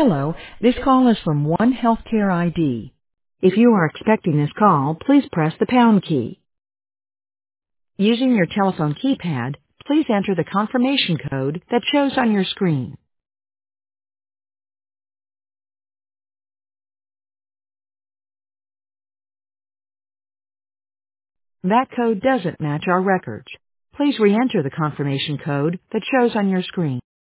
Hello, this call is from One Healthcare ID. If you are expecting this call, please press the pound key. Using your telephone keypad, please enter the confirmation code that shows on your screen. That code doesn't match our records. Please re-enter the confirmation code that shows on your screen.